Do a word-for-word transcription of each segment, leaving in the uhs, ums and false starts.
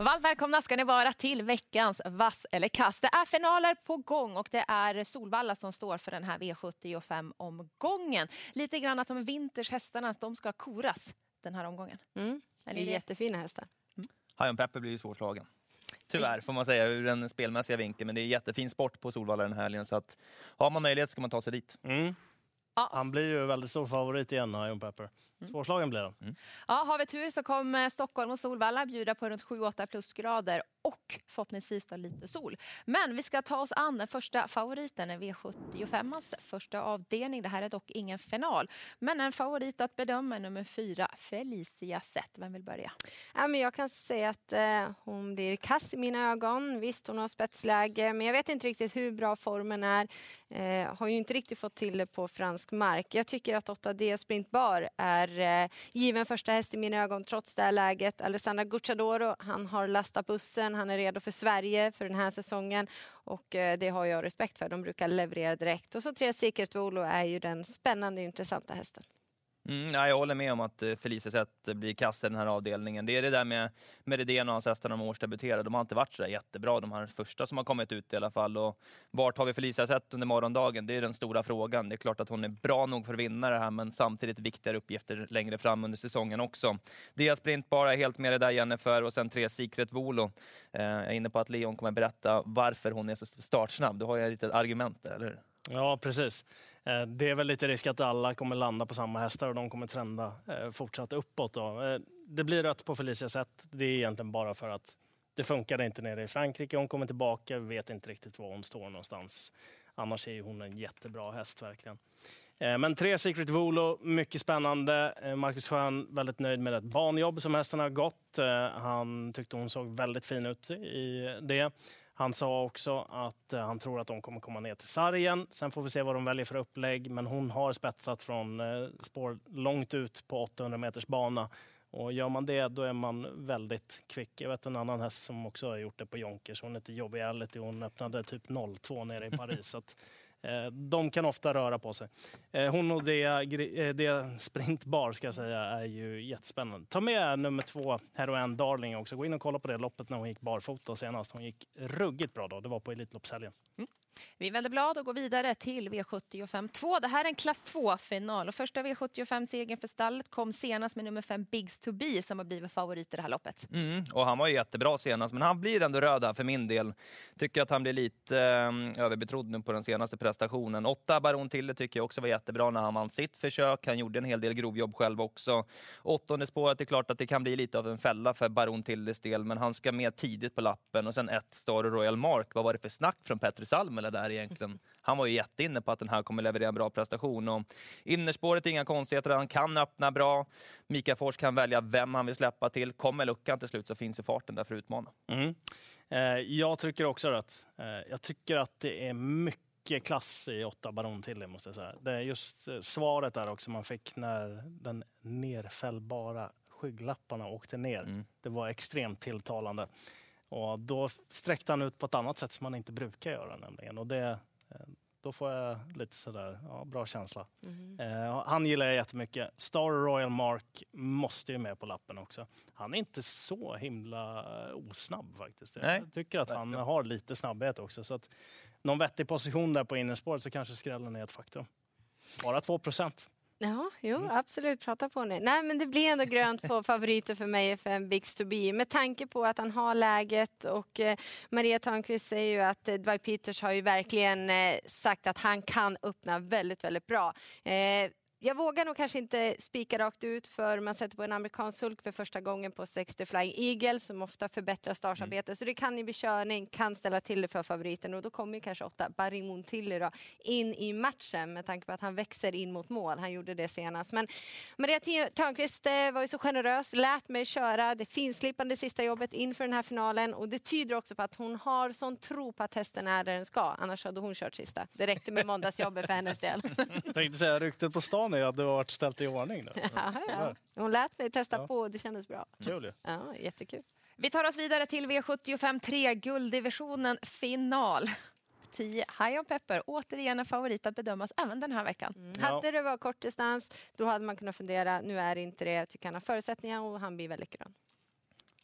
Varmt välkomna ska ni vara till veckans vass eller kast. Det är finaler på gång och det är Solvalla som står för den här V sjuttiofem-omgången. Lite grann som vintershästarna, de ska koras den här omgången. Mm. Det är jättefina hästar. Mm. Hajon Pepper blir ju svårslagen. Tyvärr får man säga ur den spelmässiga vinkeln. Men det är jättefin sport på Solvalla den här helgen. Så att har man möjlighet ska man ta sig dit. Mm. Ja. Han blir ju väldigt stor favorit igen, Hajon Pepper. Svårslagen blir det. Mm. Ja, har vi tur så kommer Stockholm och Solvalla bjuda på runt sju åtta plusgrader och förhoppningsvis då lite sol. Men vi ska ta oss an den första favoriten, en V sjuttiofem, första avdelning. Det här är dock ingen final. Men en favorit att bedöma, nummer fyra, Felicia Zett. Vem vill börja? Ja, men jag kan säga att eh, hon blir kass i mina ögon. Visst, hon har spetsläge, men jag vet inte riktigt hur bra formen är. Eh, har ju inte riktigt fått till det på fransk mark. Jag tycker att åtta D Sprintbar är eh, given första häst i mina ögon trots det här läget. Alessandra Gucciadoro, han har lastat bussen. Han är redo för Sverige för den här säsongen och eh, det har jag respekt för. De brukar leverera direkt. Och så tre Secret Volo är ju den spännande och intressanta hästen. Mm, ja, jag håller med om att Felicia Zett blir kast i den här avdelningen. Det är det där med Meridén och hans hästar när de årsdebuterade. De har inte varit så där jättebra. De här första som har kommit ut i alla fall. Och vart har vi Felicia Zett under morgondagen? Det är den stora frågan. Det är klart att hon är bra nog för att vinna det här, men samtidigt viktigare uppgifter längre fram under säsongen också. Dia Sprint bara helt med det där, Jennifer, och sen tre Secret Volo. Eh, jag är inne på att Leon kommer berätta varför hon är så startsnabb. Du har ju lite argument, eller hur? Ja, precis. Det är väl lite risk att alla kommer landa på samma hästar och de kommer trenda fortsatt uppåt. Då. Det blir rött på Felicia Zett. Det är egentligen bara för att det funkade inte nere i Frankrike. Hon kommer tillbaka, vet inte riktigt var hon står någonstans. Annars är hon en jättebra häst verkligen. Men tre Secret Volo, mycket spännande. Marcus Schön väldigt nöjd med ett banjobb som hästen har gått. Han tyckte hon såg väldigt fin ut i det. Han sa också att han tror att de kommer komma ner till sargen. Sen får vi se vad de väljer för upplägg. Men hon har spetsat från spår långt ut på åttahundra meters bana. Och gör man det, då är man väldigt kvick. Jag vet en annan häst som också har gjort det på Jonkers. Hon heter Joviality. Hon öppnade typ noll två nere i Paris. Så att, eh, de kan ofta röra på sig. Eh, hon och det, det Sprintbar ska jag säga är ju jättespännande. Ta med nummer två, Heroin Darling också. Gå in och kolla på det loppet när hon gick barfota senast. Hon gick ruggigt bra då. Det var på Elitloppshelgen. Mm. Vi vänder blad och går vidare till V sjuttiofem två. Det här är en klass två-final. Och första V sjuttiofem-segern för stallet kom senast med nummer fem Bigs to Be som har blivit favorit i det här loppet. Mm, och han var ju jättebra senast, men han blir ändå röd här för min del. Tycker att han blir lite eh, överbetrodd nu på den senaste prestationen. Åtta Baron Tille tycker jag också var jättebra när han vann sitt försök. Han gjorde en hel del grovjobb själv också. Åttonde spåret är klart att det kan bli lite av en fälla för Baron Tilles del, men han ska med tidigt på lappen. Och sen ett Star Royal Mark. Vad var det för snack från Petri Salm eller där egentligen? Han var ju jätteinne på att den här kommer leverera en bra prestation. Och innerspåret är inga konstigheter. Han kan öppna bra. Mika Fors kan välja vem han vill släppa till. Kommer luckan till slut så finns i farten där för att utmana. Mm. Eh, jag tycker också att eh, jag tycker att det är mycket klass i åtta Baron Tille, måste jag säga. Det är just eh, svaret där också man fick när den nerfällbara skygglapparna åkte ner. Mm. Det var extremt tilltalande. Och då sträckte han ut på ett annat sätt som man inte brukar göra nämligen. Och det, då får jag lite sådär, ja, bra känsla. Mm. Eh, han gillar jag jättemycket. Star Royal Mark måste ju med på lappen också. Han är inte så himla osnabb faktiskt. Jag Nej, tycker att verkligen. Han har lite snabbhet också. Så att någon vettig position där på innerspåret så kanske skrällen är ett faktum. Bara två procent. Ja, jo, mm. absolut. Prata på det. Nej, men det blir ändå grönt på favoriter för mig för en Bigs to Be. Med tanke på att han har läget och eh, Maria Törnqvist säger ju att eh, Dwight Peters har ju verkligen eh, sagt att han kan öppna väldigt, väldigt bra. Eh, Jag vågar nog kanske inte spika rakt ut för man sätter på en amerikansk sulk för första gången på sextio Flying Eagle som ofta förbättrar startarbete. Mm. Så det kan ju bli körning, kan ställa till det för favoriten och då kommer ju kanske åtta Baron Tille då in i matchen med tanke på att han växer in mot mål. Han gjorde det senast. Men Maria Törnqvist var ju så generös, lät mig köra det finslipande sista jobbet inför den här finalen och det tyder också på att hon har sån tro på att hästen är där den ska. Annars hade hon kört sista. Det räckte med måndagsjobbet för hennes del. Jag tänkte säga ryktet på stan är att du har varit ställt i ordning. Då. Ja, ja. Hon lät mig testa ja. på och det kändes bra. Kul ju. Ja, jättekul. Vi tar oss vidare till V sjuttiofem tre gulddivisionen final. tio Hajon Pepper, återigen en favorit att bedömas även den här veckan. Mm. Ja. Hade det varit kortdistans, då hade man kunnat fundera. Nu är det inte det. Jag tycker han har förutsättningar och han blir väldigt grön.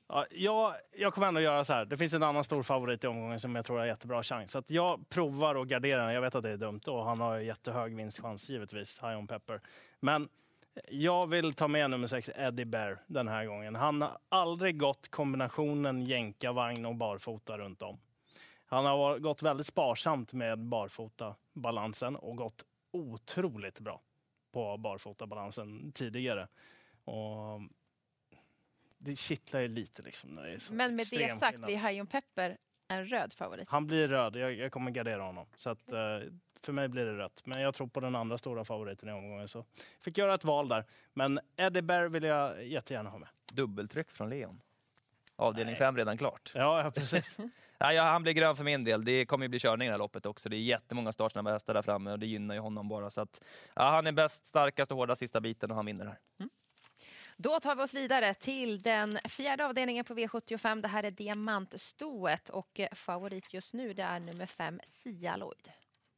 Ja, jag, jag kommer ändå göra så här. Det finns en annan stor favorit i omgången som jag tror har jättebra chans. Så att jag provar att gardera den. Jag vet att det är dumt och han har jättehög vinstchans givetvis, High on Pepper. Men jag vill ta med nummer sex, Eddie Bear, den här gången. Han har aldrig gått kombinationen jänkarvagn och barfota runt om. Han har gått väldigt sparsamt med barfota-balansen och gått otroligt bra på barfota-balansen tidigare. Och det kittlar ju lite liksom. När det är så. Men med det sagt skillnad. blir High on Pepper en röd favorit. Han blir röd, jag, jag kommer gardera honom. Så att, eh, för mig blir det rött. Men jag tror på den andra stora favoriten i omgången. Så fick göra ett val där. Men Eddie Bear vill jag jättegärna ha med. Dubbeltryck från Leon. Avdelning fem redan klart. Ja, ja precis. Ja, ja, han blir grön för min del. Det kommer ju bli körning i det här loppet också. Det är jättemånga startsnabba hästar där framme och det gynnar ju honom bara. Så att, ja, han är bäst, starkast och hårdast sista biten och han vinner här. Mm. Då tar vi oss vidare till den fjärde avdelningen på V sjuttiofem. Det här är diamantstoet och favorit just nu det är nummer fem, Sia Lloyd.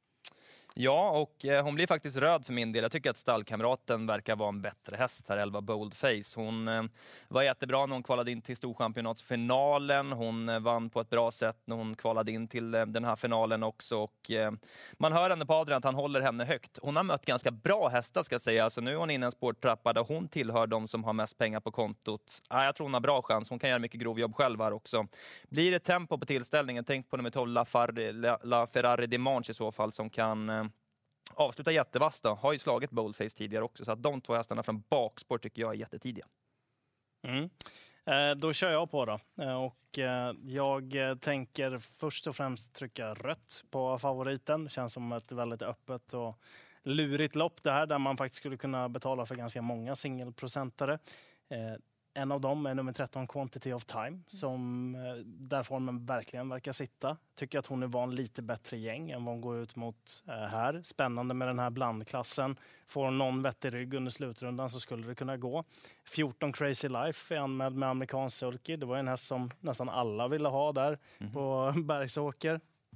Ja, och eh, hon blir faktiskt röd för min del. Jag tycker att stallkamraten verkar vara en bättre häst här, elva Boldface. Hon eh, var jättebra när hon kvalade in till storchampionatsfinalen. Hon eh, vann på ett bra sätt när hon kvalade in till eh, den här finalen också. Och, eh, man hör henne på Adrian att han håller henne högt. Hon har mött ganska bra hästar ska jag säga. Så nu är hon inne i en spårtrappa där hon tillhör de som har mest pengar på kontot. Ah, jag tror hon har bra chans. Hon kan göra mycket grov jobb själv här också. Blir det tempo på tillställningen? Tänk på nummer tolv, La, Far- La, La Ferrari Dimanche i så fall som kan... Eh, avsluta jättevast då. Har ju slagit Boldface tidigare också. Så att de två hästarna från bakspår tycker jag är jättetidiga. Mm. Eh, då kör jag på då. Eh, och eh, jag tänker först och främst trycka rött på favoriten. Det känns som ett väldigt öppet och lurigt lopp det här. Där man faktiskt skulle kunna betala för ganska många singelprocentare. Eh, En av dem är nummer tretton, Quantity of Time, som, där formen verkligen verkar sitta. Tycker att hon är van lite bättre gäng än vad hon går ut mot eh, här. Spännande med den här blandklassen. Får hon någon vettig rygg under slutrundan så skulle det kunna gå. fjorton Crazy Life är anmäld med amerikansk sulky. Det var en häst som nästan alla ville ha där mm. på Bergsåker.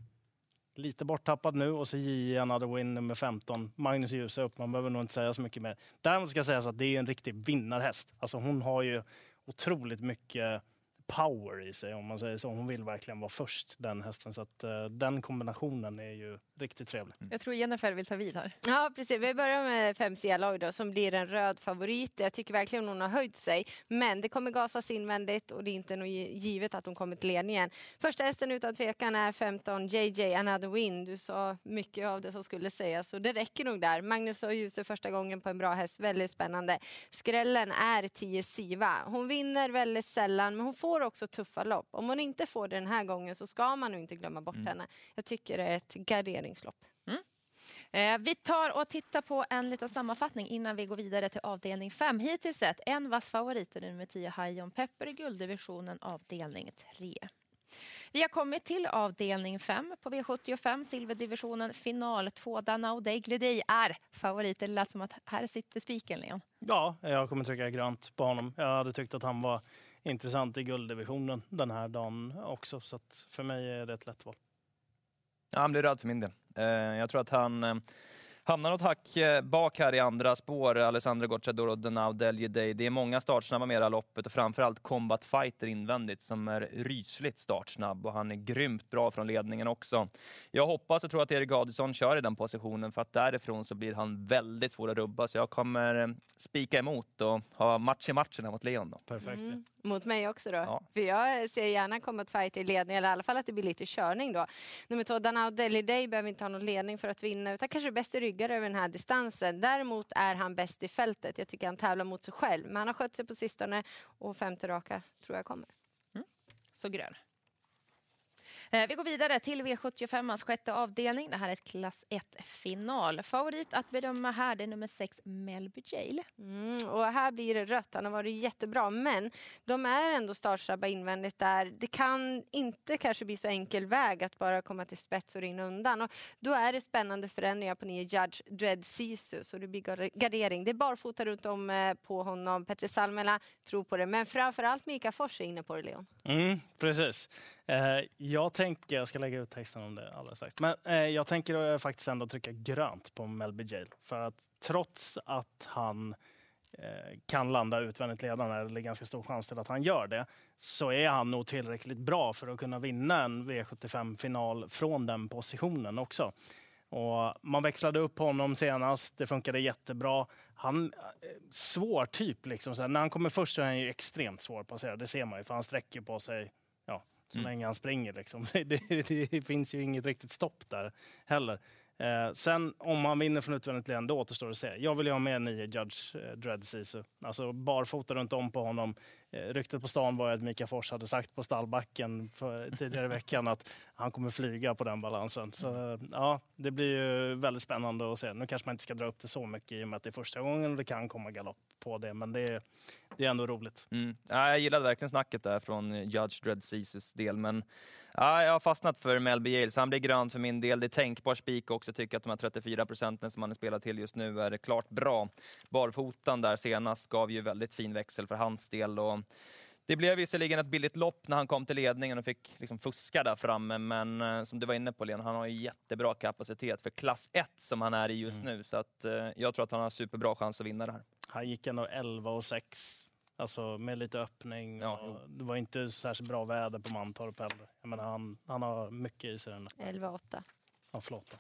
Lite borttappad nu och så J Another Win nummer femton. Magnus Djuse upp, man behöver nog inte säga så mycket mer. Däremot ska jag säga så att det är en riktig vinnarhäst. Alltså hon har ju otroligt mycket power i sig om man säger så. Hon vill verkligen vara först den hästen så att uh, den kombinationen är ju riktigt trevlig. Jag tror Jennifer vill ta vid här. Ja, precis. Vi börjar med fem Sia Lloyd då, som blir en röd favorit. Jag tycker verkligen hon har höjt sig. Men det kommer gasas invändigt och det är inte något givet att hon kommer till ledningen. Första hästen utan tvekan är femton J J Another Win. Du sa mycket av det som skulle sägas så det räcker nog där. Magnus och Djuse första gången på en bra häst. Väldigt spännande. Skrällen är tio Siva. Hon vinner väldigt sällan men hon får också tuffa lopp. Om hon inte får det den här gången så ska man nog inte glömma bort mm. henne. Jag tycker det är ett garderingslopp. Mm. Eh, vi tar och tittar på en liten sammanfattning innan vi går vidare till avdelning fem. Hittills sett en vass favorit nummer tio High on Pepper i gulddivisionen avdelning tre. Vi har kommit till avdelning fem på V sjuttiofem, silverdivisionen final två. Danao Degledey är favorit. Det lät som att här sitter spiken, Leon. Ja, jag kommer trycka grönt på honom. Jag hade tyckt att han var intressant i gulddivisionen den här dagen också. Så att för mig är det ett lätt val. Ja, han blir röd för min del. Jag tror att han hamnar något hack bak här i andra spår. Alessandro Gocciadoro och Danao Degledey. Det är många startsnabba med det här loppet och framförallt Combat Fighter invändigt som är rysligt startsnabb och han är grymt bra från ledningen också. Jag hoppas och tror att Erik Adelsson kör i den positionen för att därifrån så blir han väldigt svår att rubba så jag kommer spika emot och ha match i matchen här mot Leon då. Perfekt. Mm. Mot mig också då. Ja. För jag ser gärna Combat Fighter i ledning eller i alla fall att det blir lite körning då. Nummer två Danao Degledey behöver inte ha någon ledning för att vinna utan kanske bäst rygg över den här distansen. Däremot är han bäst i fältet. Jag tycker han tävlar mot sig själv. Men han har skött sig på sistone och femte raka tror jag kommer. Mm. Så grön. Eh, vi går vidare till V sjuttiofemans sjätte avdelning. Det här är ett klass ett-final. Favorit att bedöma här det är nummer sex Melby Jail. Mm, och här blir det rött. Han har varit jättebra. Men de är ändå startsnabba invändigt där. Det kan inte kanske bli så enkel väg att bara komma till spets och rinna undan. Och då är det spännande förändringar på nio Judge Dread Sisu. Så det blir gardering. Det är barfota runt om på honom. Petri Salmela tror på det. Men framförallt Mika Fors är inne på det, Leon. Mm, precis. Eh, jag tänker, jag ska lägga ut texten om det alldeles strax. Men eh, jag tänker faktiskt ändå trycka grönt på Melby Jail. För att trots att han kan landa utvändigt ledande, eller ganska stor chans till att han gör det, så är han nog tillräckligt bra för att kunna vinna en V sjuttiofem-final från den positionen också. Och man växlade upp honom senast, det funkade jättebra. Han svår typ liksom, så när han kommer först så är han ju extremt svår att passera, det ser man ju, för han sträcker på sig ja, så mm. länge han springer liksom. det, det, det finns ju inget riktigt stopp där heller. Eh, sen om han vinner från utvändigt ledande, då återstår det att se. Jag vill ju ha med nio Judge eh, Dread Sisu. Alltså barfota runt om på honom. Eh, ryktet på stan var att Mika Fors hade sagt på stallbacken för, tidigare i veckan att han kommer flyga på den balansen. Så eh, ja, det blir ju väldigt spännande att se. Nu kanske man inte ska dra upp det så mycket i och med att det är första gången och det kan komma galopp på det, men det är, det är ändå roligt. Mm. Ja, jag gillade verkligen snacket där från Judge Dread Sisus del, men ja, jag har fastnat för Melby Yales. Han blir grön för min del. Det är tänkbar spik också. Tycker att de här trettiofyra procenten som han är spelat till just nu är klart bra. Barfotan där senast gav ju väldigt fin växel för hans del. Och det blev visserligen ett billigt lopp när han kom till ledningen och fick liksom fuska där framme. Men eh, som du var inne på, Lena, han har ju jättebra kapacitet för klass ett som han är i just mm. nu. Så att, eh, jag tror att han har superbra chans att vinna det här. Han gick ändå elva och sex. Alltså med lite öppning. Ja. Och det var inte särskilt bra väder på Mantorp heller. Jag menar, han, han har mycket i sig. elva åtta. Ja, förlåt.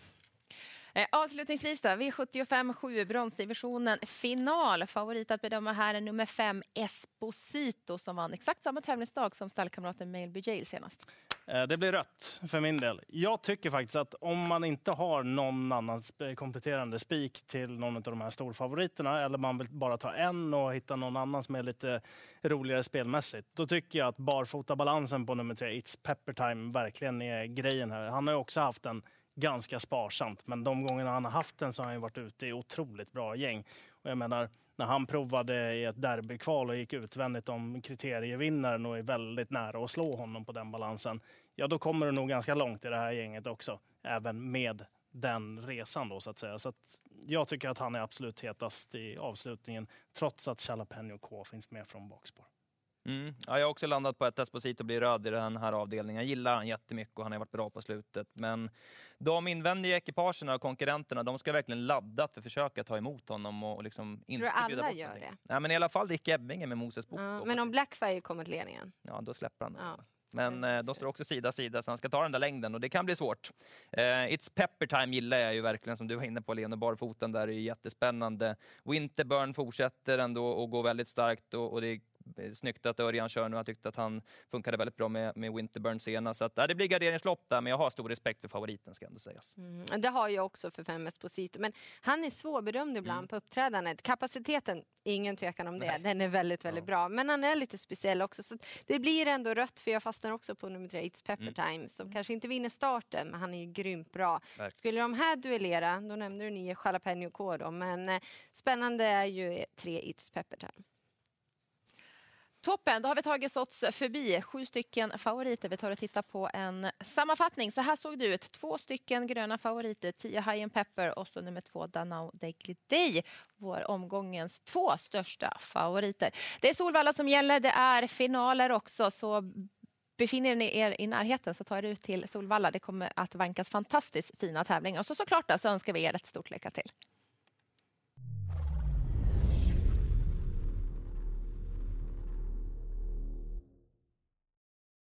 Eh, avslutningsvis då, V sjuttiofem sju, bronsdivisionen final. Favorit att bedöma här är nummer fem, Esposito, som vann exakt samma tävlingsdag som stallkamraten Melby Yales senast. Eh, det blir rött för min del. Jag tycker faktiskt att om man inte har någon annan sp- kompletterande spik till någon av de här storfavoriterna, eller man vill bara ta en och hitta någon annan som är lite roligare spelmässigt, då tycker jag att barfotabalansen på nummer tre, It's Pepper Time, verkligen är grejen här. Han har ju också haft en ganska sparsamt, men de gångerna han har haft den så har han ju varit ute i otroligt bra gäng. Och jag menar, när han provade i ett derbykval och gick utvändigt om kriterievinnaren och är väldigt nära att slå honom på den balansen, ja då kommer det nog ganska långt i det här gänget också, även med den resan då så att säga. Så att jag tycker att han är absolut hetast i avslutningen, trots att Jalapeno K finns med från bakspår. Mm. Ja, jag har också landat på att Esposito blir röd i den här avdelningen. Jag gillar han jättemycket och han har varit bra på slutet. Men de invändiga ekipagerna och konkurrenterna, de ska verkligen ladda för att försöka ta emot honom och liksom inte bjuda bort alla gör det? Nej, men i alla fall Dick Ebbinge med Moses Bok. Ja, men om Blackfire kommer till ledningen? Ja, då släpper han. Ja. Men eh, de står också sida sida, så han ska ta den där längden och det kan bli svårt. Eh, It's Pepper Time gillar jag ju verkligen, som du var inne på, Lena. Barfoten där är jättespännande. Winterburn fortsätter ändå att gå väldigt starkt och, och det är snyggt att Örjan kör nu. Jag tyckte att han funkade väldigt bra med, med Winterburn senast. Så att, ja, det blir garderingslopp där, men jag har stor respekt för favoriten, ska ändå sägas. Mm, det har jag också för fem Esposito. Men han är svårbedömd ibland mm. på uppträdandet. Kapaciteten, ingen tvekan om det. Nej. Den är väldigt, väldigt ja. bra. Men han är lite speciell också. Så det blir ändå rött, för jag fastnar också på nummer tre, It's Pepper Time, mm. som kanske inte vinner starten, men han är ju grymt bra. Verkligen. Skulle de här duellera, då nämnde du nio Jalapeno K då, men eh, spännande är ju tre It's Pepper Time. Toppen, då har vi tagit oss förbi sju stycken favoriter. Vi tar och tittar på en sammanfattning. Så här såg det ut. Två stycken gröna favoriter, tio High and Pepper och så nummer två Danao Daily Day. Vår omgångens två största favoriter. Det är Solvalla som gäller, det är finaler också, så befinner ni er i närheten så tar er ut till Solvalla. Det kommer att vankas fantastiskt fina tävlingar. Och så såklart då, så önskar vi er ett stort lycka till.